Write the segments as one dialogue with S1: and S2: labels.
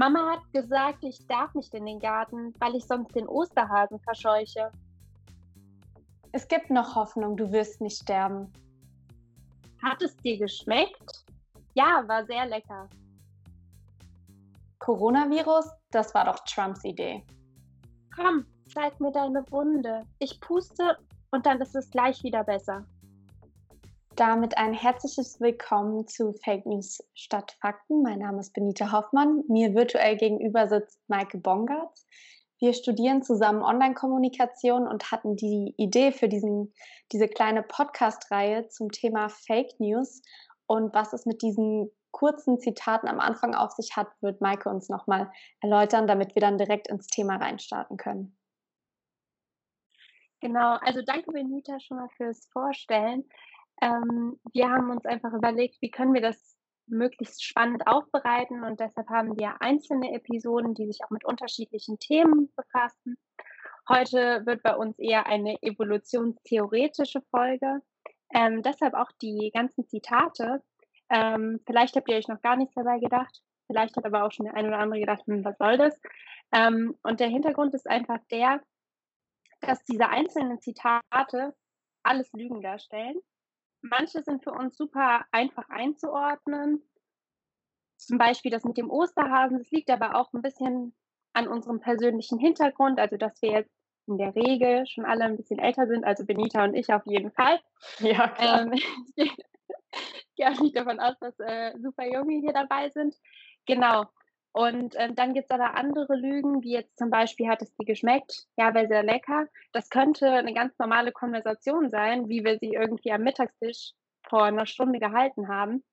S1: Mama hat gesagt, ich darf nicht in den Garten, weil ich sonst den Osterhasen verscheuche.
S2: Es gibt noch Hoffnung, du wirst nicht sterben.
S1: Hat es dir geschmeckt? Ja, war sehr lecker.
S2: Coronavirus, das war doch Trumps Idee.
S1: Komm, zeig mir deine Wunde. Ich puste und dann ist es gleich wieder besser.
S2: Damit ein herzliches Willkommen zu Fake News statt Fakten. Mein Name ist Benita Hoffmann. Mir virtuell gegenüber sitzt Maike Bongartz. Wir studieren zusammen Online-Kommunikation und hatten die Idee für diese kleine Podcast-Reihe zum Thema Fake News. Und was es mit diesen kurzen Zitaten am Anfang auf sich hat, wird Maike uns nochmal erläutern, damit wir dann direkt ins Thema reinstarten können.
S1: Genau, also danke Benita schon mal fürs Vorstellen. Wir haben uns einfach überlegt, wie können wir das möglichst spannend aufbereiten und deshalb haben wir einzelne Episoden, die sich auch mit unterschiedlichen Themen befassen. Heute wird bei uns eher eine evolutionstheoretische Folge. Deshalb auch die ganzen Zitate. Vielleicht habt ihr euch noch gar nichts dabei gedacht. Vielleicht hat aber auch schon der eine oder andere gedacht, was soll das? Und der Hintergrund ist einfach der, dass diese einzelnen Zitate alles Lügen darstellen. Manche sind für uns super einfach einzuordnen. Zum Beispiel das mit dem Osterhasen. Das liegt aber auch ein bisschen an unserem persönlichen Hintergrund, also dass wir jetzt in der Regel schon alle ein bisschen älter sind, also Benita und ich auf jeden Fall.
S2: Ja, klar.
S1: Ich gehe auch nicht davon aus, dass super Junge hier dabei sind. Genau. Und dann gibt es aber andere Lügen, wie jetzt zum Beispiel, hat es dir geschmeckt? Ja, wäre sehr lecker. Das könnte eine ganz normale Konversation sein, wie wir sie irgendwie am Mittagstisch vor einer Stunde gehalten haben.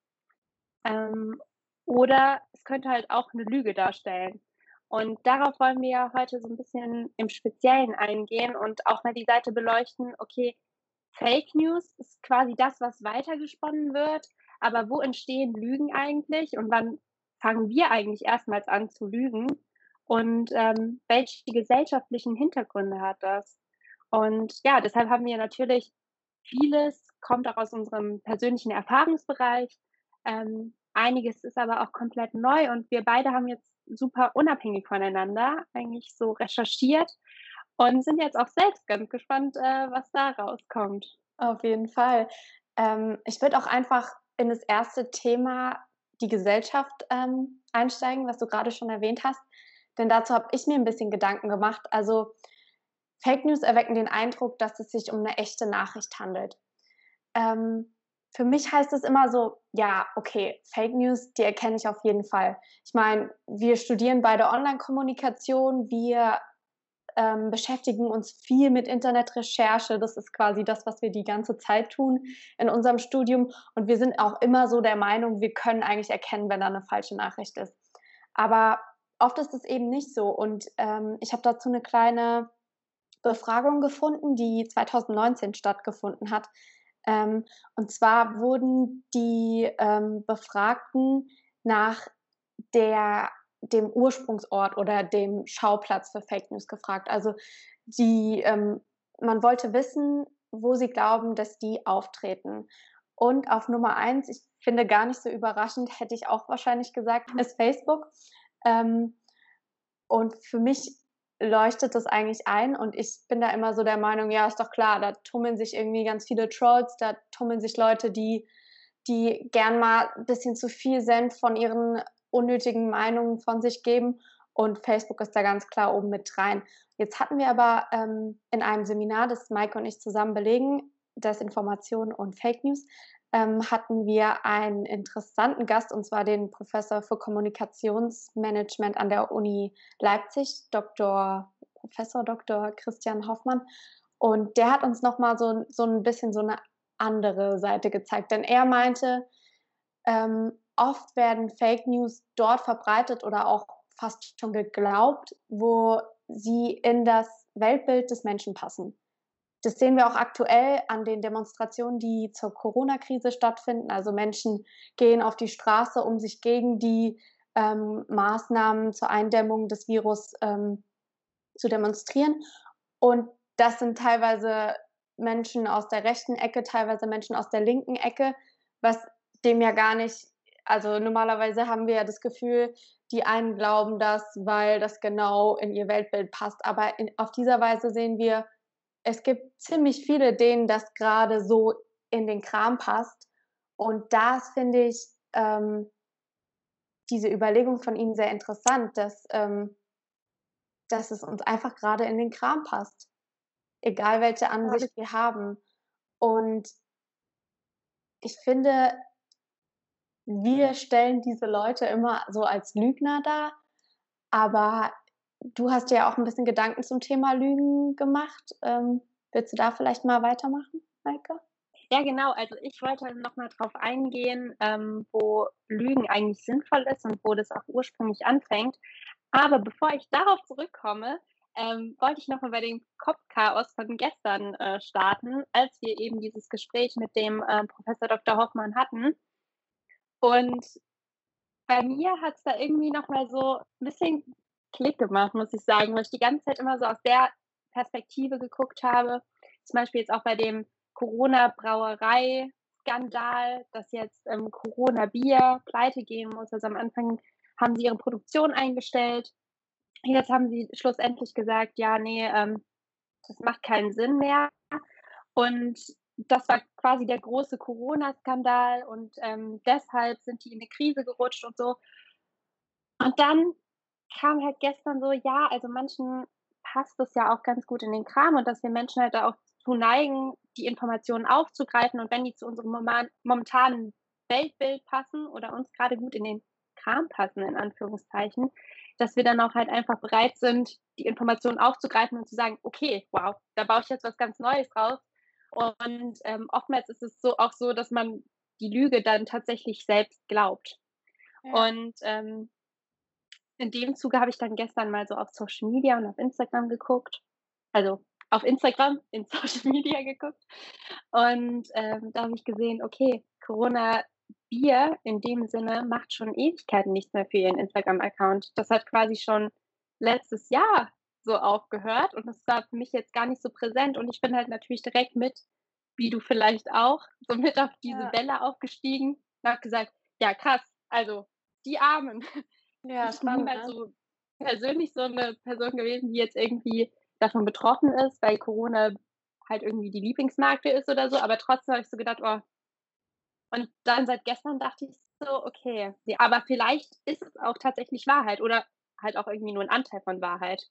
S1: Ähm, oder es könnte halt auch eine Lüge darstellen. Und darauf wollen wir heute so ein bisschen im Speziellen eingehen und auch mal die Seite beleuchten, okay, Fake News ist quasi das, was weitergesponnen wird, aber wo entstehen Lügen eigentlich und wann fangen wir eigentlich erstmals an zu lügen und, welche gesellschaftlichen Hintergründe hat das? Und ja, deshalb haben wir natürlich vieles kommt auch aus unserem persönlichen Erfahrungsbereich, einiges ist aber auch komplett neu und wir beide haben jetzt super unabhängig voneinander eigentlich so recherchiert und sind jetzt auch selbst ganz gespannt, was da rauskommt.
S2: Auf jeden Fall. Ich würde auch einfach in das erste Thema, die Gesellschaft, einsteigen, was du gerade schon erwähnt hast, denn dazu habe ich mir ein bisschen Gedanken gemacht. Also, Fake News erwecken den Eindruck, dass es sich um eine echte Nachricht handelt. Für mich heißt es immer so: „Ja, okay, Fake News, die erkenne ich auf jeden Fall.“ Ich meine, wir studieren beide Online-Kommunikation, wir beschäftigen uns viel mit Internetrecherche. Das ist quasi das, was wir die ganze Zeit tun in unserem Studium. Und wir sind auch immer so der Meinung, wir können eigentlich erkennen, wenn da eine falsche Nachricht ist. Aber oft ist es eben nicht so. Und ich habe dazu eine kleine Befragung gefunden, die 2019 stattgefunden hat. Und zwar wurden die Befragten nach dem Ursprungsort oder dem Schauplatz für Fake News gefragt. Also man wollte wissen, wo sie glauben, dass die auftreten. Und auf Nummer eins, ich finde gar nicht so überraschend, hätte ich auch wahrscheinlich gesagt, ist Facebook. Ähm, und für mich leuchtet das eigentlich ein und ich bin da immer so der Meinung, ja, ist doch klar, da tummeln sich irgendwie ganz viele Trolls, da tummeln sich Leute, die gern mal ein bisschen zu viel Senf von ihren unnötigen Meinungen von sich geben und Facebook ist da ganz klar oben mit rein. Jetzt hatten wir aber in einem Seminar, das Maike und ich zusammen belegen, Desinformation und Fake News, hatten wir einen interessanten Gast, und zwar den Professor für Kommunikationsmanagement an der Uni Leipzig, Professor Dr. Christian Hoffmann. Und der hat uns nochmal so ein bisschen so eine andere Seite gezeigt. Denn er meinte, oft werden Fake News dort verbreitet oder auch fast schon geglaubt, wo sie in das Weltbild des Menschen passen. Das sehen wir auch aktuell an den Demonstrationen, die zur Corona-Krise stattfinden. Also Menschen gehen auf die Straße, um sich gegen die Maßnahmen zur Eindämmung des Virus zu demonstrieren. Und das sind teilweise Menschen aus der rechten Ecke, teilweise Menschen aus der linken Ecke, was dem ja gar nicht, Also, normalerweise haben wir ja das Gefühl, die einen glauben das, weil das genau in ihr Weltbild passt. Aber auf dieser Weise sehen wir, es gibt ziemlich viele, denen das gerade so in den Kram passt. Und das finde ich, diese Überlegung von Ihnen sehr interessant, dass es uns einfach gerade in den Kram passt, egal welche
S1: Da habe
S2: Ansicht
S1: ich
S2: wir haben. Und ich finde, wir stellen diese Leute immer so als Lügner dar, aber du hast dir ja auch 'n bisschen Gedanken zum Thema Lügen gemacht. Willst du da vielleicht mal weitermachen, Maike?
S1: Ja, genau. Also, ich wollte noch mal drauf eingehen, wo Lügen eigentlich sinnvoll ist und wo das auch ursprünglich anfängt. Aber bevor ich darauf zurückkomme, wollte ich noch mal bei dem Kopfchaos von gestern, starten, als wir eben dieses Gespräch mit dem, Professor Dr. Hoffmann hatten. Und bei mir hat's da irgendwie noch mal so 'n bisschen Klick gemacht, muss ich sagen, weil ich die ganze Zeit immer so aus der Perspektive geguckt habe. Zum Beispiel jetzt auch bei dem Corona-Brauerei-Skandal, dass jetzt, Corona Bier pleitegehen muss. Also, am Anfang haben sie ihre Produktion eingestellt. Jetzt haben sie schlussendlich gesagt: „Ja, ne, das macht keinen Sinn mehr.“ Und das war quasi der große Corona-Skandal und, deshalb sind die in 'ne Krise gerutscht und so. Und dann kam halt gestern so, ja, also manchen passt es ja auch ganz gut in den Kram und dass wir Menschen halt da auch zu neigen, die Informationen aufzugreifen und wenn die zu unserem momentanen Weltbild passen oder uns grade gut in den Kram passen, in Anführungszeichen, dass wir dann auch halt einfach bereit sind, die Informationen aufzugreifen und zu sagen: „Okay, wow, da baue ich jetzt was ganz Neues draus.“ Und, oftmals ist es so auch so, dass man die Lüge dann tatsächlich selbst glaubt.
S2: Ja.
S1: Und, in dem Zuge habe ich dann gestern mal so auf Social Media und auf Instagram geguckt. Also, auf Instagram in Social Media geguckt und, da habe ich gesehen, okay, Corona Bier in dem Sinne macht schon Ewigkeiten nichts mehr für ihren Instagram-Account. Das hat quasi schon letztes Jahr so aufgehört und das war für mich jetzt gar nicht so präsent und ich bin halt natürlich direkt mit, wie du vielleicht auch, so mit auf diese
S2: Ja,
S1: Welle aufgestiegen und habe gesagt: „Ja krass, also die Armen.“
S2: ja,
S1: Ich bin
S2: spannend,
S1: niemals
S2: ne?
S1: so persönlich so 'ne Person gewesen, die jetzt irgendwie davon betroffen ist, weil Corona halt irgendwie die Lieblingsmarke ist oder so, aber trotzdem habe ich so gedacht: „Oh“, und dann seit gestern dachte ich so: „Okay, ne, aber vielleicht ist es auch tatsächlich Wahrheit oder halt auch irgendwie nur 'n Anteil von Wahrheit.“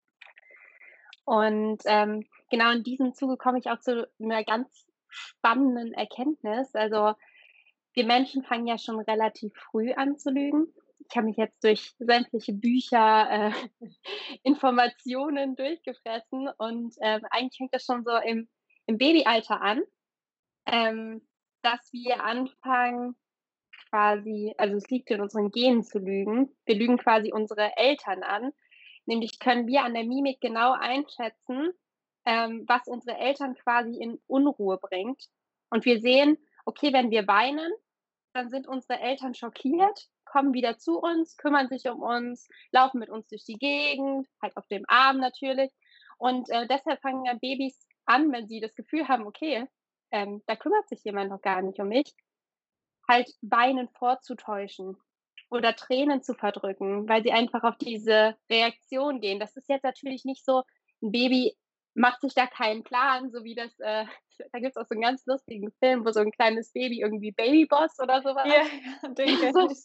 S1: Und, genau in diesem Zuge komme ich auch zu 'ner ganz spannenden Erkenntnis. Also, wir Menschen fangen ja schon relativ früh an zu lügen. Ich habe mich jetzt durch sämtliche Bücher, Informationen durchgefressen und, eigentlich fängt das schon so im Babyalter an, ähm, dass wir anfangen quasi also, es liegt in unseren Genen zu lügen. Wir lügen quasi unsere Eltern an. Nämlich können wir an der Mimik genau einschätzen, was unsere Eltern quasi in Unruhe bringt. Und wir sehen, okay, wenn wir weinen, dann sind unsere Eltern schockiert, kommen wieder zu uns, kümmern sich um uns, laufen mit uns durch die Gegend, halt auf dem Arm natürlich. Und, deshalb fangen ja Babys an, wenn sie das Gefühl haben: „Okay, da kümmert sich jemand noch gar nicht um mich“, halt Weinen vorzutäuschen oder Tränen zu verdrücken, weil sie einfach auf diese Reaktion gehen. Das ist jetzt natürlich nicht so 'n Baby macht sich da keinen Plan, so wie das, da gibt's auch so 'n ganz lustigen Film, wo so 'n kleines Baby irgendwie Babyboss oder so war.
S2: Ja, ja, den kenne
S1: So,
S2: ich.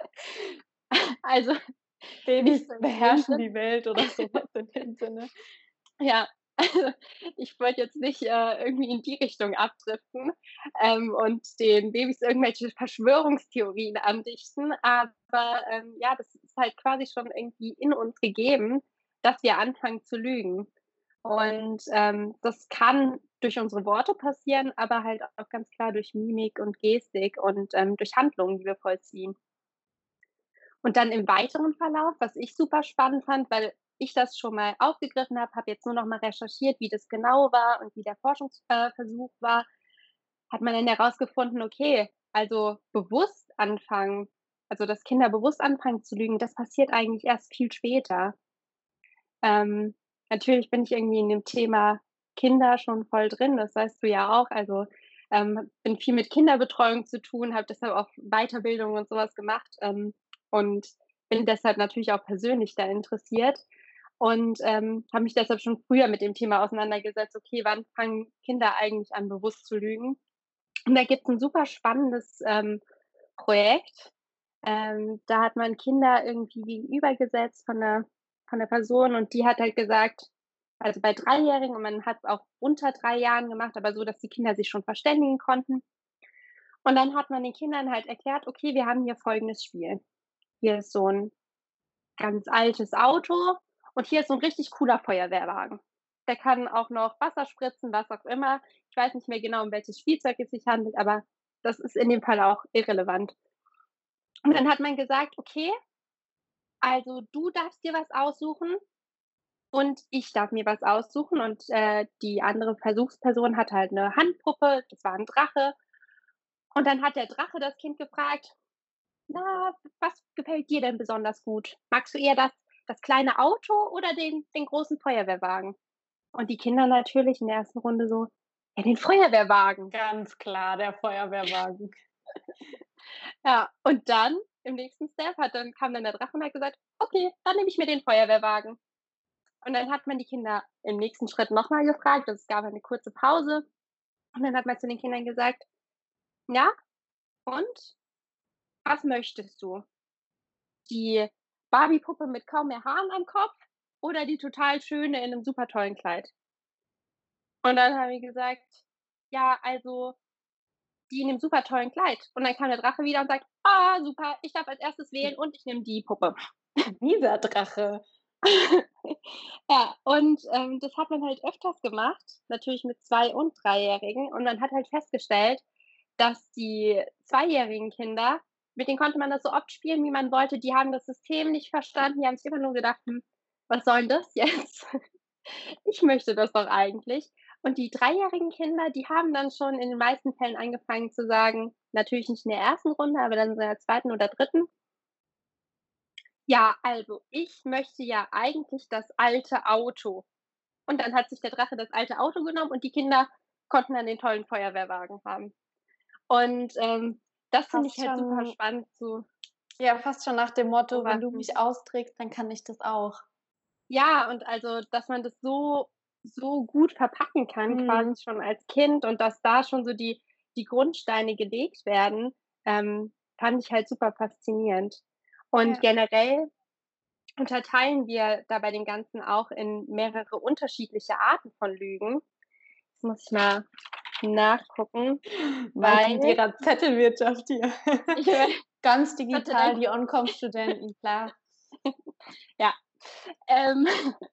S1: also nicht
S2: Babys
S1: so in dem
S2: beherrschen
S1: Sinne.
S2: die Welt oder so was in dem Sinne.
S1: Ja, also ich wollte jetzt nicht, irgendwie in die Richtung abdriften, und den Babys irgendwelche Verschwörungstheorien andichten, aber, ja, das ist halt quasi schon irgendwie in uns gegeben, dass wir anfangen zu lügen. Und, das kann durch unsere Worte passieren, aber halt auch ganz klar durch Mimik und Gestik und, durch Handlungen, die wir vollziehen. Und dann im weiteren Verlauf, was ich super spannend fand, weil ich das schon mal aufgegriffen habe, habe jetzt nur noch mal recherchiert, wie das genau war und wie der Forschungsversuch Versuch war, hat man dann herausgefunden, okay, also bewusst anfangen dass Kinder bewusst anfangen zu lügen, das passiert eigentlich erst viel später. Natürlich bin ich irgendwie in dem Thema Kinder schon voll drin, das weißt du ja auch. Also, bin viel mit Kinderbetreuung zu tun, habe deshalb auch Weiterbildung und sowas gemacht, und bin deshalb natürlich auch persönlich da interessiert und, habe mich deshalb schon früher mit dem Thema auseinandergesetzt: „Okay, wann fangen Kinder eigentlich an, bewusst zu lügen?“ Und da gibt's 'n super spannendes, Projekt. Da hat man Kinder irgendwie gegenübergesetzt von 'ner Person und die hat halt gesagt, also bei Dreijährigen, und man hat's auch unter 3 Jahren gemacht, aber so, dass die Kinder sich schon verständigen konnten. Und dann hat man den Kindern halt erklärt: „Okay, wir haben hier folgendes Spiel. Hier ist so 'n ganz altes Auto und hier ist so 'n richtig cooler Feuerwehrwagen. Der kann auch noch Wasser spritzen, was auch immer. Ich weiß nicht mehr genau, um welches Spielzeug es sich handelt, aber das ist in dem Fall auch irrelevant.“ Und dann hat man gesagt: „Okay, also du darfst dir was aussuchen und ich darf mir was aussuchen.“ Und, die andere Versuchsperson hatte halt 'ne Handpuppe, das war 'n Drache. Und dann hat der Drache das Kind gefragt: „Na, was gefällt dir denn besonders gut? Magst du eher das kleine Auto oder den großen Feuerwehrwagen?“ Und die Kinder natürlich in der ersten Runde so: „Ja, den Feuerwehrwagen.“
S2: Ganz klar, der Feuerwehrwagen.
S1: Ja, und dann im nächsten Step kam dann der Drache und hat gesagt: „Okay, dann nehme ich mir den Feuerwehrwagen.“ Und dann hat man die Kinder im nächsten Schritt noch mal gefragt, also es gab eine kurze Pause und dann hat man zu den Kindern gesagt: „Ja, und was möchtest du? Die Barbiepuppe mit kaum mehr Haaren am Kopf oder die total schöne in 'nem super tollen Kleid?“ Und dann haben die gesagt: „Ja, also die in dem super tollen Kleid.“ Und dann kam der Drache wieder und sagt: „Ah, super, ich darf als Erstes wählen und ich nehme die Puppe.“
S2: Dieser Drache.
S1: Ja, und, das hat man halt öfters gemacht, natürlich mit 2 und Dreijährigen. Und man hat halt festgestellt, dass die zweijährigen Kinder, mit denen konnte man das so oft spielen, wie man wollte. Die haben das System nicht verstanden. Die haben sich immer nur gedacht: „Hm, was soll 'n das jetzt? Ich möchte das doch eigentlich.“ Und die dreijährigen Kinder, die haben dann schon in den meisten Fällen angefangen zu sagen, natürlich nicht in der ersten Runde, aber dann so in der zweiten oder dritten: „Ja, also, ich möchte ja eigentlich das alte Auto.“ Und dann hat sich der Drache das alte Auto genommen und die Kinder konnten dann den tollen Feuerwehrwagen haben. Und, das finde ich
S2: Fast
S1: halt super
S2: schon
S1: spannend zu
S2: ja, fast schon nach dem Motto: „Wenn du
S1: beobachten.
S2: mich austrägst, dann kann ich das auch.“
S1: Ja, und also, dass man das so gut verpacken kann
S2: Mhm.
S1: quasi schon als Kind und dass da schon so die Grundsteine gelegt werden, fand ich halt super faszinierend. Und
S2: Ja.
S1: generell unterteilen wir da bei dem Ganzen auch in mehrere unterschiedliche Arten von Lügen. Jetzt muss ich mal nachgucken,
S2: Weiter mit
S1: weil
S2: ihrer Zettelwirtschaft hier.
S1: ich
S2: Ganz
S1: Gott sei
S2: digital,
S1: Dank
S2: die On-Com-Studenten, klar.
S1: ja, ähm,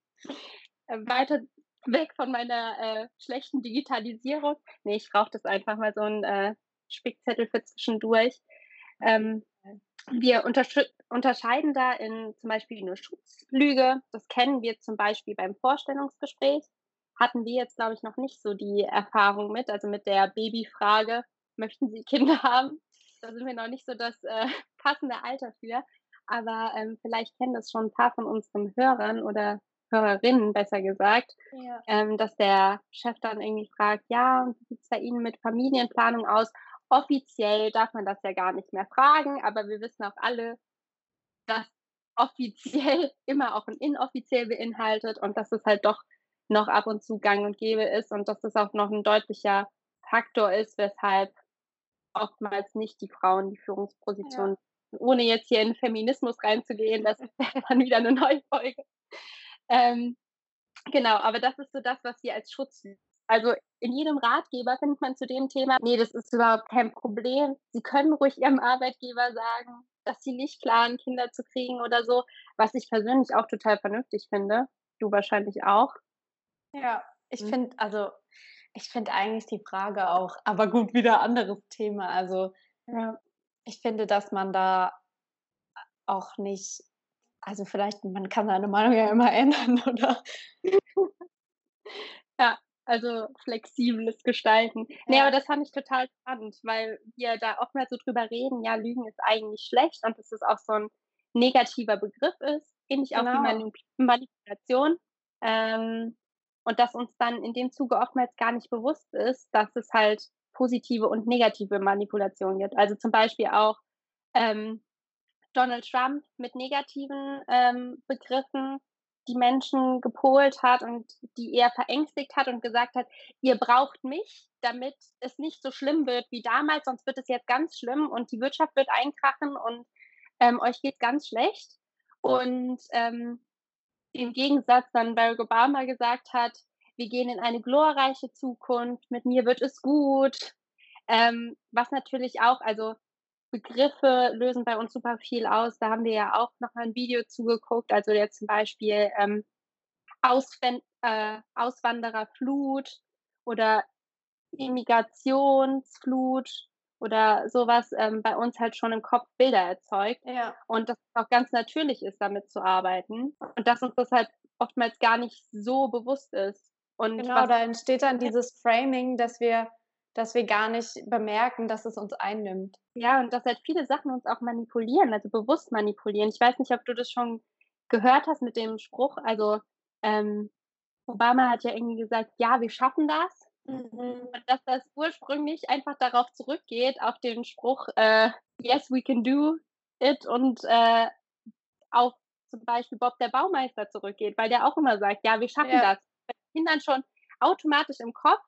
S1: weiter weg von meiner, schlechten Digitalisierung. Ne, ich brauche das einfach mal so 'n, Spickzettel für zwischendurch. Ähm, wir unterscheiden da in zum Beispiel 'ne Schutzlüge. Das kennen wir zum Beispiel beim Vorstellungsgespräch. Hatten wir jetzt, glaube ich, noch nicht so die Erfahrung mit, also mit der Babyfrage: „Möchten Sie Kinder haben?“ Da sind wir noch nicht so das, passende Alter für. Aber, vielleicht kennen das schon 'n paar von unseren Hörern oder Hörerinnen, besser gesagt,
S2: Ja.
S1: dass der Chef dann irgendwie fragt: „Ja, und wie sieht's bei Ihnen mit Familienplanung aus?“ Offiziell darf man das ja gar nicht mehr fragen, aber wir wissen auch alle, dass offiziell immer auch 'n inoffiziell beinhaltet und dass es halt doch noch ab und zu gang und gäbe ist und dass das auch noch 'n deutlicher Faktor ist, weshalb oftmals nicht die Frauen die
S2: Ja.
S1: Führungsposition, ohne jetzt hier in Feminismus reinzugehen, das wäre dann wieder 'ne neue Folge. Ähm, genau, aber das ist so das, was wir als Schutz, also, in jedem Ratgeber findet man zu dem Thema: „Ne, das ist überhaupt kein Problem. Sie können ruhig Ihrem Arbeitgeber sagen, dass Sie nicht planen, Kinder zu kriegen“ oder so, was ich persönlich auch total vernünftig finde. Du wahrscheinlich auch.
S2: Ja, ich
S1: Mhm.
S2: finde also, ich finde eigentlich die Frage auch aber gut, wieder anderes Thema. Also,
S1: Ja.
S2: ich finde, dass man da auch nicht also, vielleicht man kann seine Meinung ja immer ändern, oder?
S1: Ja, also flexibles Gestalten. Ne, aber
S2: Ja,
S1: das fand ich total spannend, weil wir da oftmals so drüber reden, ja, Lügen ist eigentlich schlecht und dass es auch so 'n negativer Begriff ist, ähnlich auch wie
S2: genau.
S1: Manipulation. Und dass uns dann in dem Zuge oftmals gar nicht bewusst ist, dass es halt positive und negative Manipulation gibt. Also zum Beispiel auch ähm, Donald Trump mit negativen Begriffen die Menschen gepolt hat und die eher verängstigt hat und gesagt hat: „Ihr braucht mich, damit es nicht so schlimm wird wie damals, sonst wird es jetzt ganz schlimm und die Wirtschaft wird einkrachen und euch geht's ganz schlecht.“ Und im Gegensatz dann Barack Obama gesagt hat: „Wir gehen in eine glorreiche Zukunft, mit mir wird es gut.“ Was natürlich auch, also Begriffe lösen bei uns super viel aus. Da haben wir ja auch noch mal 'n Video zugeguckt. Also, jetzt zum Beispiel, Auswandererflut oder Immigrationsflut oder so was, bei uns halt schon im Kopf Bilder erzeugt
S2: Ja,
S1: und dass es auch ganz natürlich ist, damit zu arbeiten und dass uns das halt oftmals gar nicht so bewusst ist. Und
S2: genau,
S1: was
S2: da entsteht dann dieses Framing, dass wir gar nicht bemerken, dass es uns einnimmt.
S1: Ja, und dass halt viele Sachen uns auch manipulieren, also bewusst manipulieren. Ich weiß nicht, ob du das schon gehört hast mit dem Spruch, also, ähm, Obama hat ja irgendwie gesagt: „Ja, wir schaffen das.“
S2: Mhm.
S1: Und dass das ursprünglich einfach darauf zurückgeht, auf den Spruch, „Yes, we can do it“ und, auf zum Beispiel Bob der Baumeister zurückgeht, weil der auch immer sagt: „Ja, wir schaffen
S2: Ja,
S1: das.“ Bei Kindern schon automatisch im Kopf,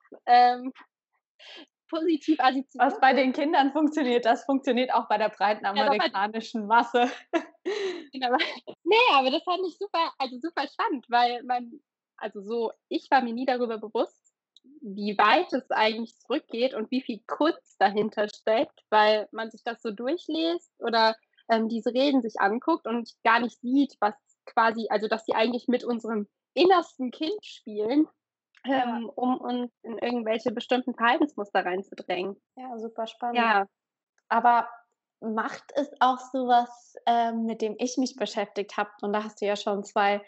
S1: positiv
S2: was
S1: assoziiert
S2: bei
S1: ist.
S2: den Kindern funktioniert, das funktioniert auch bei der breiten
S1: Ja, doch halt
S2: amerikanischen Masse.
S1: genau. Ne, aber das fand ich super, also super spannend, weil man, also so, ich war mir nie darüber bewusst, wie weit es eigentlich zurückgeht und wie viel Kunst dahinter steckt, weil man sich das so durchliest oder, diese Reden sich anguckt und gar nicht sieht, was quasi, also dass sie eigentlich mit unserem innersten Kind spielen,
S2: Ja,
S1: um uns in irgendwelche bestimmten Verhaltensmuster reinzudrängen.
S2: ja, super spannend.
S1: Ja.
S2: Aber Macht ist auch so was, mit dem ich mich beschäftigt habe. Und da hast du ja schon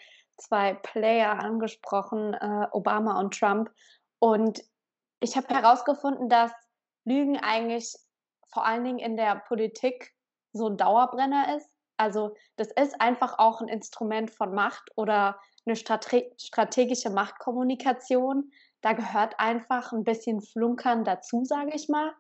S2: zwei Player angesprochen, Obama und Trump. Und ich habe herausgefunden, dass Lügen eigentlich vor allen Dingen in der Politik so 'n Dauerbrenner ist. Also, das ist einfach auch 'n Instrument von Macht oder 'ne strategische Machtkommunikation. Da gehört einfach 'n bisschen Flunkern dazu, sage ich mal.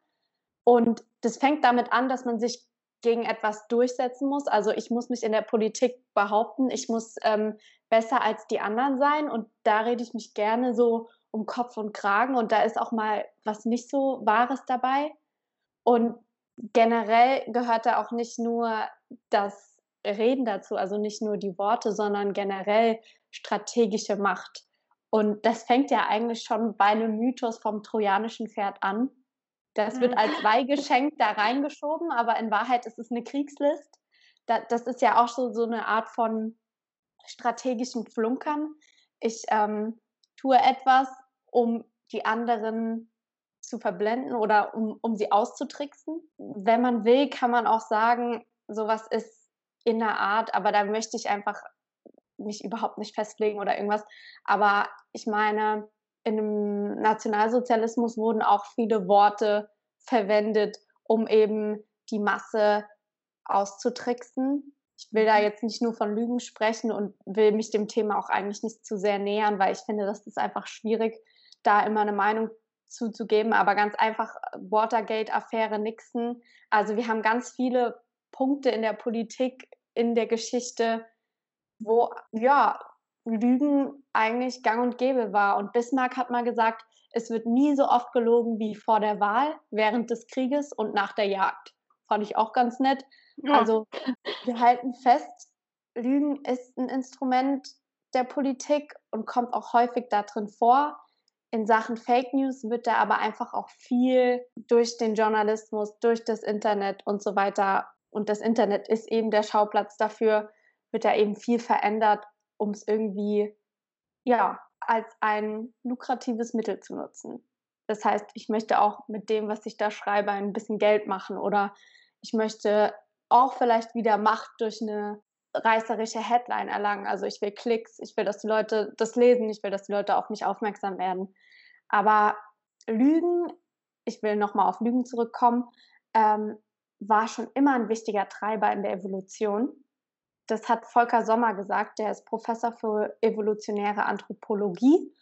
S2: Und das fängt damit an, dass man sich gegen etwas durchsetzen muss. Also, ich muss mich in der Politik behaupten, ich muss, besser als die anderen sein und da rede ich mich gerne so um Kopf und Kragen und da ist auch mal was nicht so Wahres dabei. Und generell gehört da auch nicht nur das Reden dazu, also nicht nur die Worte, sondern generell strategische Macht. Und das fängt ja eigentlich schon bei 'nem Mythos vom trojanischen Pferd an. Das wird
S1: Mhm.
S2: als Weihgeschenk da reingeschoben, aber in Wahrheit ist es 'ne Kriegslist. Das ist ja auch so 'ne Art von strategischem Flunkern. Ich, tue etwas, um die anderen zu verblenden oder um sie auszutricksen. Wenn man will, kann man auch sagen, so was ist in der Art, aber da möchte ich einfach mich überhaupt nicht festlegen oder irgendwas. Aber ich meine, in 'nem Nationalsozialismus wurden auch viele Worte verwendet, um eben die Masse auszutricksen. Ich will da
S1: Mhm.
S2: jetzt nicht nur von Lügen sprechen und will mich dem Thema auch eigentlich nicht zu sehr nähern, weil ich finde, das ist einfach schwierig, da immer 'ne Meinung zuzugeben. Aber ganz einfach, Watergate-Affäre, Nixon. Also, wir haben ganz viele Punkte in der Politik, in der Geschichte, wo, ja, Lügen eigentlich gang und gäbe war. Und Bismarck hat mal gesagt: „Es wird nie so oft gelogen wie vor der Wahl, während des Krieges und nach der Jagd.“ Fand ich auch ganz nett.
S1: Ja.
S2: Also, wir halten fest, Lügen ist 'n Instrument der Politik und kommt auch häufig da drin vor. In Sachen Fake News wird da aber einfach auch viel durch den Journalismus, durch das Internet und so weiter, und das Internet ist eben der Schauplatz dafür, wird da eben viel verändert, um's irgendwie, ja, als ein lukratives Mittel zu nutzen. Das heißt, ich möchte auch mit dem, was ich da schreibe, ein bisschen Geld machen oder ich möchte auch vielleicht wieder Macht durch 'ne reißerische Headline erlangen. Also, ich will Klicks, ich will, dass die Leute das lesen, ich will, dass die Leute auf mich aufmerksam werden. Aber Lügen, ich will noch mal auf Lügen zurückkommen, ähm, war schon immer 'n wichtiger Treiber in der Evolution. Das hat Volker Sommer gesagt, der ist Professor für evolutionäre Anthropologie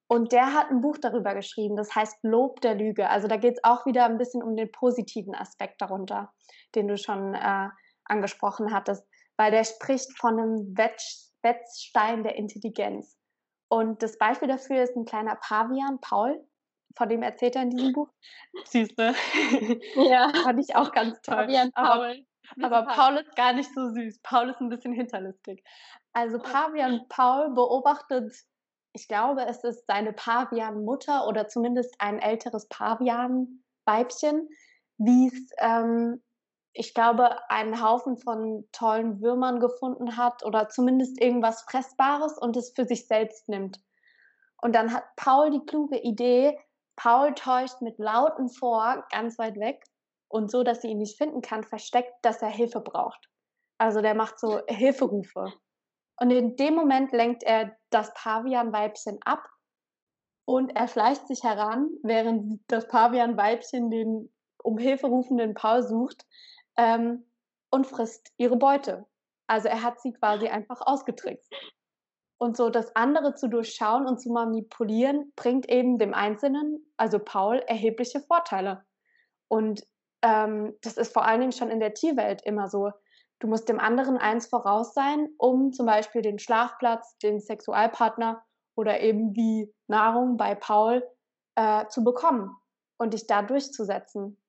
S2: Und der hat ein Buch darüber geschrieben, das heißt „Lob der Lüge". Also, da geht's auch wieder ein bisschen um den positiven Aspekt darunter, den du schon, angesprochen hattest, weil der spricht von einem Wetzstein der Intelligenz. Und das Beispiel dafür ist ein kleiner Pavian, Paul, von dem erzählt er in diesem Buch. Süß, ne?
S1: Ja,
S2: Fand ich auch ganz toll.
S1: Fabian
S2: Aber
S1: Paul. Wie
S2: aber
S1: sympathisch.
S2: Paul ist gar nicht so süß. Paul ist 'n bisschen hinterlistig. Also,
S1: Oh.
S2: Pavian Paul beobachtet, ich glaube, es ist seine Pavianmutter oder zumindest ein älteres Pavianweibchen, wie's, ich glaube, einen Haufen von tollen Würmern gefunden hat oder zumindest irgendwas Fressbares und es für sich selbst nimmt. Und dann hat Paul die kluge Idee, Paul täuscht mit Lauten vor, ganz weit weg und so, dass sie ihn nicht finden kann, versteckt, dass er Hilfe braucht. Also, der macht so Hilferufe. Und in dem Moment lenkt er das Pavianweibchen ab und er schleicht sich heran, während das Pavianweibchen den um Hilfe rufenden Paul sucht, ähm, und frisst ihre Beute. Also, er hat sie quasi einfach ausgetrickst. Und so das andere zu durchschauen und zu manipulieren, bringt eben dem Einzelnen, also Paul, erhebliche Vorteile. Und, das ist vor allen Dingen schon in der Tierwelt immer so. Du musst dem anderen eins voraus sein, um zum Beispiel den Schlafplatz, den Sexualpartner oder eben wie Nahrung bei Paul, zu bekommen und dich da durchzusetzen.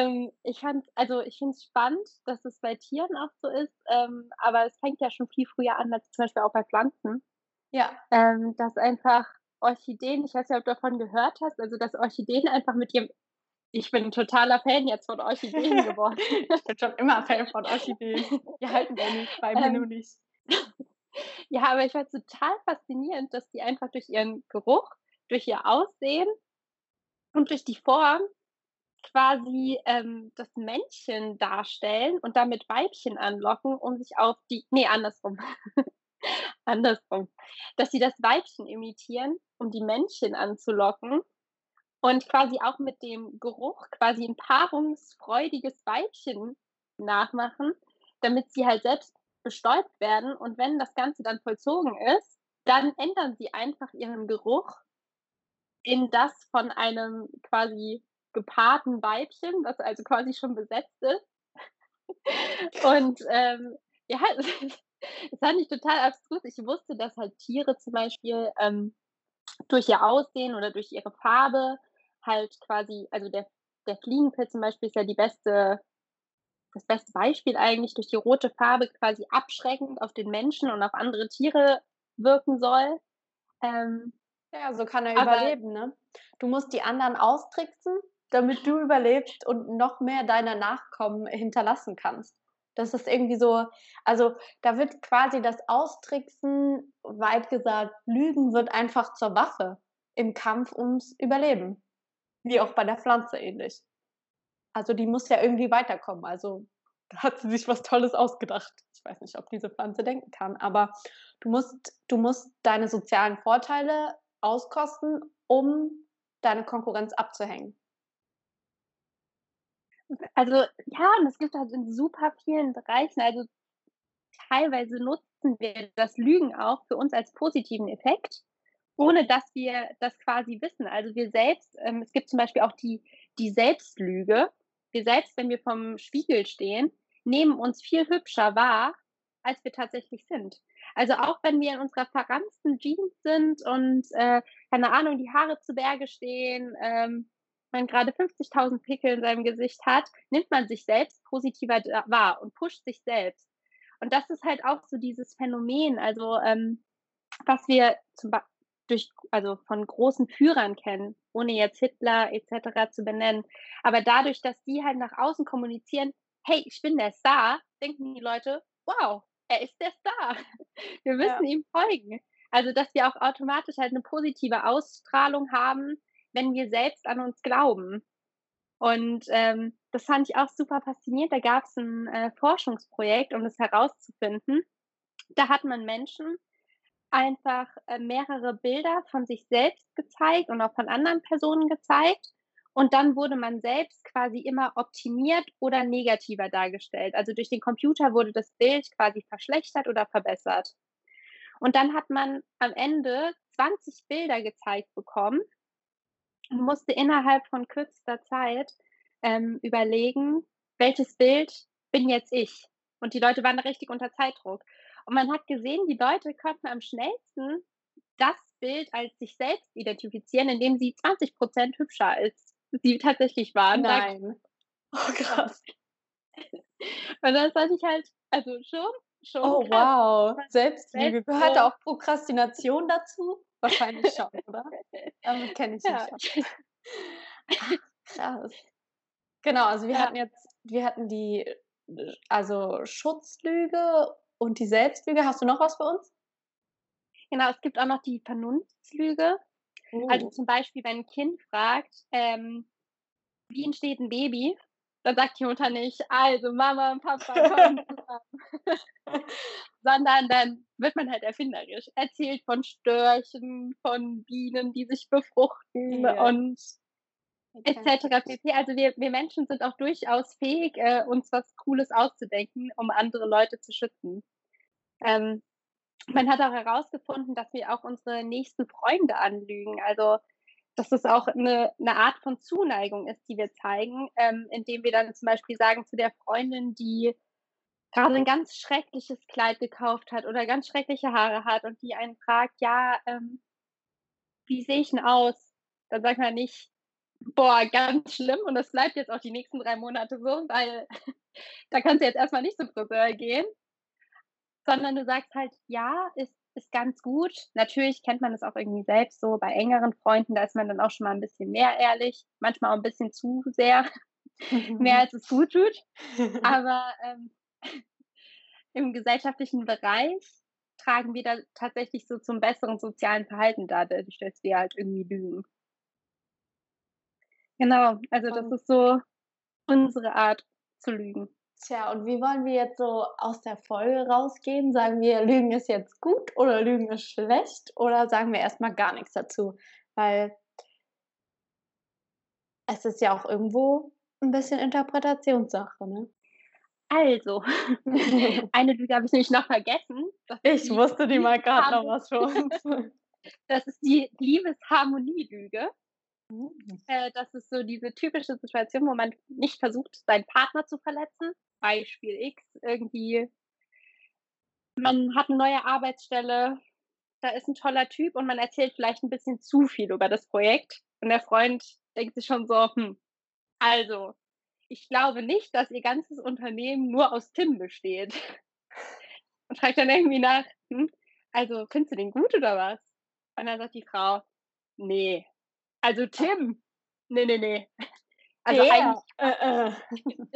S1: Ich finde es spannend, dass es bei Tieren auch so ist, aber es fängt ja schon viel früher an als zum Beispiel auch bei Pflanzen,
S2: Ja.
S1: dass einfach Orchideen, ich weiß nicht, ob du davon gehört hast, also, dass Orchideen einfach mit ihrem ich bin 'n totaler Fan jetzt von Orchideen geworden.
S2: Ich bin schon immer Fan von Orchideen. Die halten bei mir nur
S1: Ähm,
S2: nicht.
S1: ja, aber ich fand's total faszinierend, dass die einfach durch ihren Geruch, durch ihr Aussehen und durch die Form quasi, das Männchen darstellen und damit Weibchen anlocken, um sich auf die ne, andersrum, andersrum, dass sie das Weibchen imitieren, um die Männchen anzulocken und quasi auch mit dem Geruch quasi 'n paarungsfreudiges Weibchen nachmachen, damit sie halt selbst bestäubt werden. Und wenn das Ganze dann vollzogen ist, dann ändern sie einfach ihren Geruch in das von einem quasi gepaarten Weibchen, was also quasi schon besetzt ist. Und, ja, das fand ich total abstrus. Ich wusste, dass halt Tiere zum Beispiel, durch ihr Aussehen oder durch ihre Farbe halt quasi also der Fliegenpilz zum Beispiel ist ja das beste Beispiel eigentlich, durch die rote Farbe quasi abschreckend auf den Menschen und auf andere Tiere wirken soll. Ähm,
S2: Ja, so kann er
S1: aber
S2: überleben, ne? Du musst die anderen austricksen, damit du überlebst und noch mehr deiner Nachkommen hinterlassen kannst. Das ist irgendwie so, also, da wird quasi das Austricksen, weit gesagt, Lügen wird einfach zur Waffe im Kampf ums Überleben, wie auch bei der Pflanze ähnlich. Also, die muss ja irgendwie weiterkommen. Also, da hat sie sich was Tolles ausgedacht. Ich weiß nicht, ob diese Pflanze denken kann, aber du musst deine sozialen Vorteile auskosten, um deine Konkurrenz abzuhängen.
S1: also, ja, und es gibt halt in super vielen Bereichen also, teilweise nutzen wir das Lügen auch für uns als positiven Effekt, ohne dass wir das quasi wissen. Also, wir selbst es gibt zum Beispiel auch die Selbstlüge. Wir selbst, wenn wir vorm Spiegel stehen, nehmen uns viel hübscher wahr, als wir tatsächlich sind. Also, auch wenn wir in unserer verranzten Jeans sind und, keine Ahnung, die Haare zu Berge stehen, man grade 50.000 Pickel in seinem Gesicht hat, nimmt man sich selbst positiver wahr und pusht sich selbst. Und das ist halt auch so dieses Phänomen, also, was wir zum Bei durch also von großen Führern kennen, ohne jetzt Hitler et cetera zu benennen. Aber dadurch, dass die halt nach außen kommunizieren: „Hey, ich bin der Star“, denken die Leute: „Wow, er ist der Star. Wir müssen
S2: Ja.
S1: ihm folgen.“ Also, dass wir auch automatisch halt 'ne positive Ausstrahlung haben, wenn wir selbst an uns glauben. Und, das fand ich auch super faszinierend. Da gab's 'n, Forschungsprojekt, um das herauszufinden. Da hat man Menschen einfach, mehrere Bilder von sich selbst gezeigt und auch von anderen Personen gezeigt. Und dann wurde man selbst quasi immer optimiert oder negativer dargestellt. Also, durch den Computer wurde das Bild quasi verschlechtert oder verbessert. Und dann hat man am Ende 20 Bilder gezeigt bekommen und musste innerhalb von kürzester Zeit, überlegen, welches Bild bin jetzt ich? Und die Leute waren da richtig unter Zeitdruck. Und man hat gesehen, die Leute konnten am schnellsten das Bild als sich selbst identifizieren, indem sie 20 hübscher als sie tatsächlich waren, sage ich.
S2: Nein. Oh, krass.
S1: Und das fand ich halt also schon
S2: Oh,
S1: krass.
S2: wow.
S1: Selbst
S2: Selbstlüge. Gehört
S1: so
S2: auch Prokrastination dazu? Wahrscheinlich schon, oder? Damit kenne ich mich
S1: ja,
S2: aus. Ach, krass. Genau, also
S1: ja,
S2: wir hatten die, also Schutzlüge und die Selbstlüge. Hast du noch was für uns?
S1: genau, es gibt auch noch die Vernunftslüge. Also,
S2: Oh.
S1: zum Beispiel, wenn 'n Kind fragt, „Wie entsteht 'n Baby?", dann sagt die Mutter nicht: „Also, Mama und Papa kommen zusammen", sondern dann wird man halt erfinderisch, erzählt von Störchen, von Bienen, die sich befruchten
S2: Ja,
S1: und et
S2: okay.
S1: cetera pp. Also, wir Menschen sind auch durchaus fähig, uns was Cooles auszudenken, um andere Leute zu schützen. Ähm, Man hat auch herausgefunden, dass wir auch unsere nächsten Freunde anlügen. Also, dass das auch 'ne Art von Zuneigung ist, die wir zeigen, indem wir dann zum Beispiel sagen zu der Freundin, die grade 'n ganz schreckliches Kleid gekauft hat oder ganz schreckliche Haare hat und die einen fragt: „Ja, wie sehe ich 'n aus?" Dann sagt man nicht: „Boah, ganz schlimm und das bleibt jetzt auch die nächsten 3 Monate so, weil da kannst du jetzt erst mal nicht zum Friseur gehen." Sondern du sagst halt: „Ja, ist ganz gut." Natürlich kennt man das auch irgendwie selbst so bei engeren Freunden, da ist man dann auch schon mal 'n bisschen mehr ehrlich, manchmal auch 'n bisschen zu sehr, mehr als es gut tut. Aber, im gesellschaftlichen Bereich tragen wir da tatsächlich so zum besseren sozialen Verhalten da, dadurch, dass wir halt irgendwie lügen. Genau, also das
S2: Und
S1: ist so unsere Art zu lügen.
S2: tja, und wie wollen wir jetzt so aus der Folge rausgehen? Sagen wir, Lügen ist jetzt gut oder Lügen ist schlecht oder sagen wir erst mal gar nix dazu? Weil es ist ja auch irgendwo 'n bisschen Interpretationssache, ne?
S1: Also, eine Lüge habe ich nämlich noch vergessen. Das ist
S2: Ich
S1: die
S2: wusste, die mag grad noch was für uns.
S1: Das ist die Liebesharmonielüge.
S2: Mhm.
S1: Das ist so diese typische Situation, wo man nicht versucht, seinen Partner zu verletzen. Beispiel X, irgendwie, man hat 'ne neue Arbeitsstelle, da ist 'n toller Typ und man erzählt vielleicht 'n bisschen zu viel über das Projekt und der Freund denkt sich schon so: „Hm, also, ich glaube nicht, dass Ihr ganzes Unternehmen nur aus Tim besteht." Und fragt dann irgendwie nach: „Hm, also, findest du den gut oder was?" Und dann sagt die Frau: „Ne, also Tim, ne. Also, eigentlich
S2: Der,
S1: fast."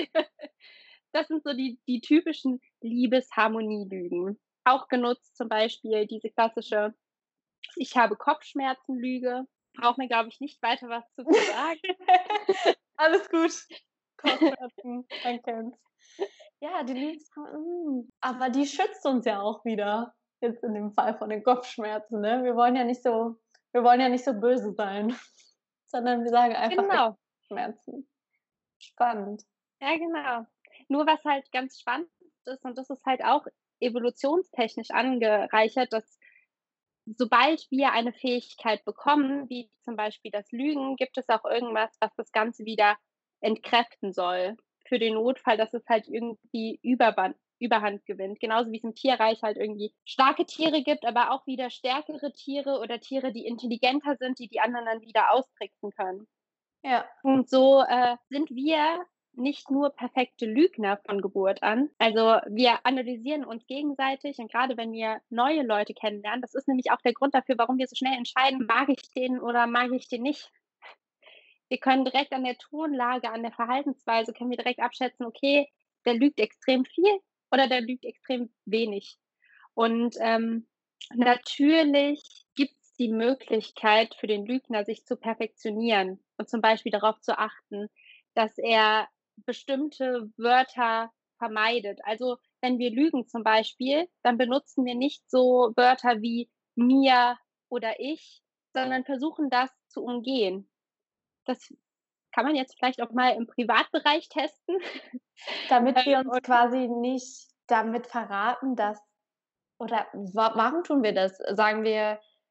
S1: Das sind so die typischen Liebesharmonielügen. Auch genutzt zum Beispiel diese klassische „Ich habe Kopfschmerzen"-Lüge. Braucht mir, glaube ich, nicht weiter was zu sagen.
S2: Alles gut. Kopfschmerzen, man kennt's. Ja, die aber die schützt uns ja auch wieder, jetzt in dem Fall von den Kopfschmerzen, ne? Wir wollen ja nicht so böse sein, sondern wir sagen einfach, wir
S1: Genau,
S2: haben Schmerzen. Spannend.
S1: ja genau. Nur was halt ganz spannend ist, und das ist halt auch evolutionstechnisch angereichert, dass sobald wir eine Fähigkeit bekommen, wie zum Beispiel das Lügen, gibt es auch irgendwas, was das Ganze wieder entkräften soll. Für den Notfall, dass es halt irgendwie Überhand gewinnt. Genauso wie es im Tierreich halt irgendwie starke Tiere gibt, aber auch wieder stärkere Tiere oder Tiere, die intelligenter sind, die die anderen dann wieder austricksen können.
S2: Ja.
S1: Und so, sind wir nicht nur perfekte Lügner von Geburt an. Also, wir analysieren uns gegenseitig und grade wenn wir neue Leute kennenlernen, das ist nämlich auch der Grund dafür, warum wir so schnell entscheiden: „Mag ich den oder mag ich den nicht?" Wir können direkt an der Tonlage, an der Verhaltensweise können wir direkt abschätzen: „Okay, der lügt extrem viel oder der lügt extrem wenig." Und, natürlich gibt's die Möglichkeit für den Lügner, sich zu perfektionieren und zum Beispiel darauf zu achten, dass er bestimmte Wörter vermeidet. Also, wenn wir lügen zum Beispiel, dann benutzen wir nicht so Wörter wie „mir" oder „ich", sondern versuchen das zu umgehen. Das kann man jetzt vielleicht auch mal im Privatbereich testen.
S2: Damit wir uns
S1: Und
S2: quasi nicht damit verraten, dass oder warum tun wir das? Sagen wir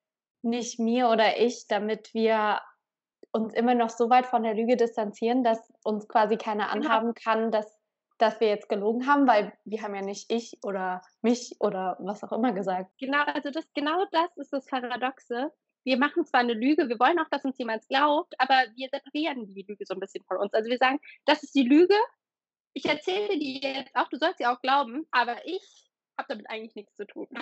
S2: nicht mir oder ich, damit wir uns immer noch so weit von der Lüge distanzieren, dass uns quasi keiner
S1: Genau,
S2: anhaben kann, dass wir jetzt gelogen haben, weil wir haben ja nicht ich oder mich oder was auch immer gesagt.
S1: also genau das ist das Paradoxe. Wir machen zwar eine Lüge, wir wollen auch, dass uns jemand glaubt, aber wir separieren die Lüge so ein bisschen von uns. Also, wir sagen: „Das ist die Lüge, ich erzähle dir jetzt auch, du sollst sie auch glauben, aber ich habe damit eigentlich nichts zu tun."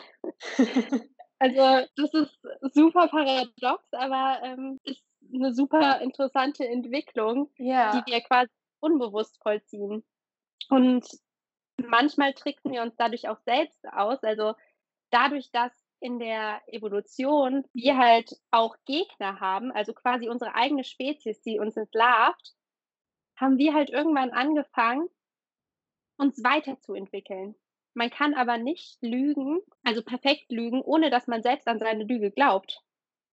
S1: Also, das ist super paradox, aber, ist 'ne super interessante Entwicklung, die
S2: Ja.
S1: wir quasi unbewusst vollziehen. Und manchmal tricksen wir uns dadurch auch selbst aus. Also, dadurch, dass in der Evolution wir halt auch Gegner haben, also quasi unsere eigene Spezies, die uns entlarvt, haben wir halt irgendwann angefangen, uns weiterzuentwickeln. Man kann aber nicht lügen, also perfekt lügen, ohne dass man selbst an seine Lüge glaubt.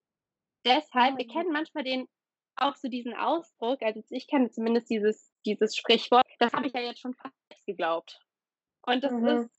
S1: Deshalb wir
S2: Mhm.
S1: kennen manchmal auch so diesen Ausdruck, also ich kenne zumindest dieses Sprichwort: „Das habe ich ja jetzt schon fast geglaubt." Und das
S2: Mhm.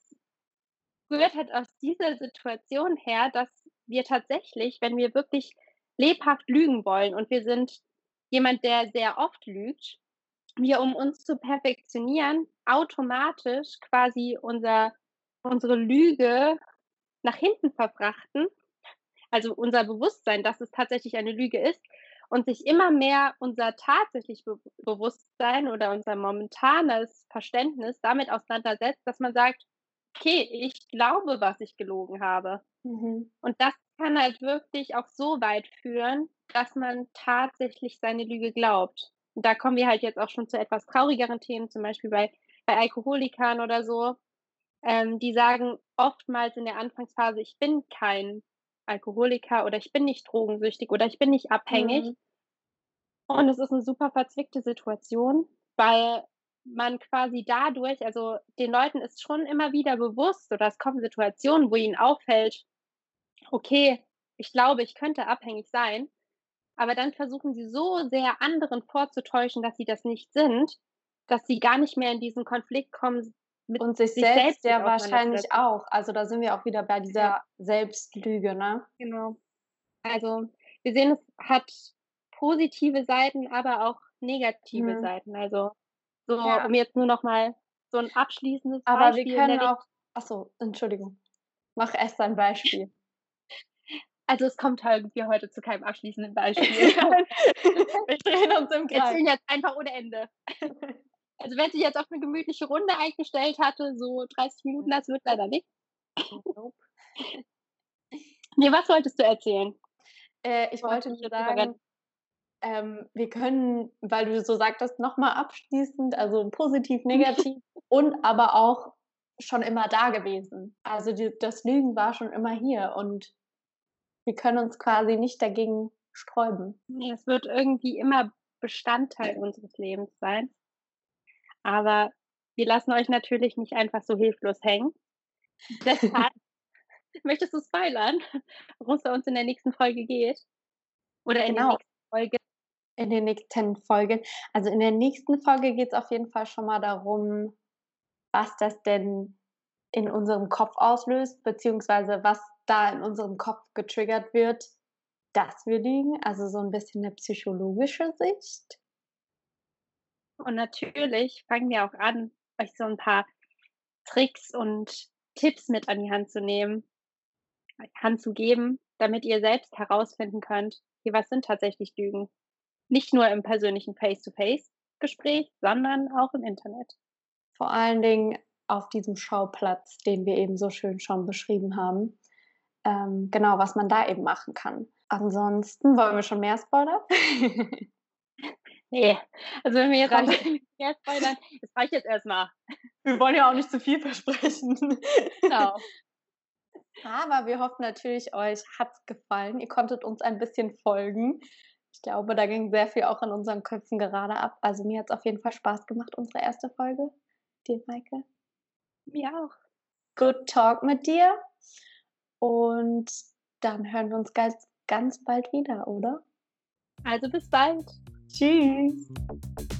S1: rührt halt aus dieser Situation her, dass wir tatsächlich, wenn wir wirklich lebhaft lügen wollen und wir sind jemand, der sehr oft lügt, wir, um uns zu perfektionieren, automatisch quasi unsere Lüge nach hinten verfrachten, also unser Bewusstsein, dass es tatsächlich eine Lüge ist und sich immer mehr unser tatsächlich Bewusstsein oder unser momentanes Verständnis damit auseinandersetzt, dass man sagt: „Okay, ich glaube, was ich gelogen habe."
S2: Mhm.
S1: Und das kann halt wirklich auch so weit führen, dass man tatsächlich seine Lüge glaubt. Und da kommen wir halt jetzt auch schon zu etwas traurigeren Themen, zum Beispiel bei Alkoholikern oder so. Die sagen oftmals in der Anfangsphase: „Ich bin kein Alkoholiker" oder „Ich bin nicht drogensüchtig" oder „Ich bin nicht abhängig."
S2: Mhm.
S1: Und es ist 'ne super verzwickte Situation, weil man quasi dadurch, also, den Leuten ist schon immer wieder bewusst oder es kommen Situationen, wo ihnen auffällt: „Okay, ich glaube, ich könnte abhängig sein." Aber dann versuchen sie so sehr anderen vorzutäuschen, dass sie das nicht sind, dass sie gar nicht mehr in diesen Konflikt kommen, mit
S2: Und sich
S1: sich
S2: selbst
S1: selbst sich
S2: ja wahrscheinlich
S1: auseinanderzusetzen.
S2: auch. Also, da sind wir auch wieder bei
S1: Ja,
S2: dieser Selbstlüge, ne?
S1: genau. Also, wir sehen, es hat positive Seiten, aber auch negative
S2: Mhm.
S1: Seiten. Also, so,
S2: Ja,
S1: um jetzt nur noch mal so 'n abschließendes
S2: aber wir
S1: Beispiel in
S2: können
S1: der Richt
S2: auch ach so, Entschuldigung. Mach erst dein Beispiel.
S1: also, es kommt halt hier heute zu keinem abschließenden Beispiel.
S2: Wir drehen uns im
S1: Wir
S2: Kreis.
S1: erzählen jetzt einfach ohne Ende. Also, wer sich jetzt auf 'ne gemütliche Runde eingestellt hatte, so 30 Minuten, das wird leider nix.
S2: Nope.
S1: Ne, was wolltest du erzählen?
S2: Ich
S1: Wo hast
S2: wollte
S1: du mich
S2: nur
S1: jetzt überrannt?
S2: sagen, wir können, weil du so sagtest, noch mal abschließend, also positiv, negativ und aber auch schon immer da gewesen. Also, das Lügen war schon immer hier und wir können uns quasi nicht dagegen sträuben.
S1: Ne, es wird irgendwie immer Bestandteil unseres Lebens sein, aber wir lassen euch natürlich nicht einfach so hilflos hängen. Deshalb möchtest du spoilern, worum's bei uns in der nächsten Folge geht? Oder in den
S2: Genau,
S1: nächsten Folgen?
S2: in den nächsten Folgen. Also, in der nächsten Folge geht's auf jeden Fall schon mal darum, was das denn in unserem Kopf auslöst, beziehungsweise was da in unserem Kopf getriggert wird, dass wir lügen, also so 'n bisschen 'ne psychologische Sicht.
S1: Und natürlich fangen wir auch an, euch so 'n paar Tricks und Tipps mit an die Hand zu nehmen, Hand zu geben, damit ihr selbst herausfinden könnt: „Okay, was sind tatsächlich Lügen?" Nicht nur im persönlichen Face-to-Face-Gespräch, sondern auch im Internet.
S2: Vor allen Dingen auf diesem Schauplatz, den wir eben so schön schon beschrieben haben. Genau, was man da eben machen kann. Ansonsten wollen wir schon mehr spoilern?
S1: Ne, also wenn wir jetzt noch
S2: Reicht
S1: mehr spoilern, das reicht jetzt erst mal.
S2: wir wollen ja auch nicht zu viel versprechen.
S1: Genau.
S2: Aber wir hoffen natürlich, euch hat's gefallen. Ihr konntet uns ein bisschen folgen. Ich glaube, da ging sehr viel auch in unseren Köpfen gerade ab. Also, mir hat's auf jeden Fall Spaß gemacht, unsere erste Folge. Dir, Maike?
S1: Mir auch.
S2: Good Talk mit dir und dann hören wir uns ganz bald wieder, oder?
S1: Also bis bald.
S2: Tschüss.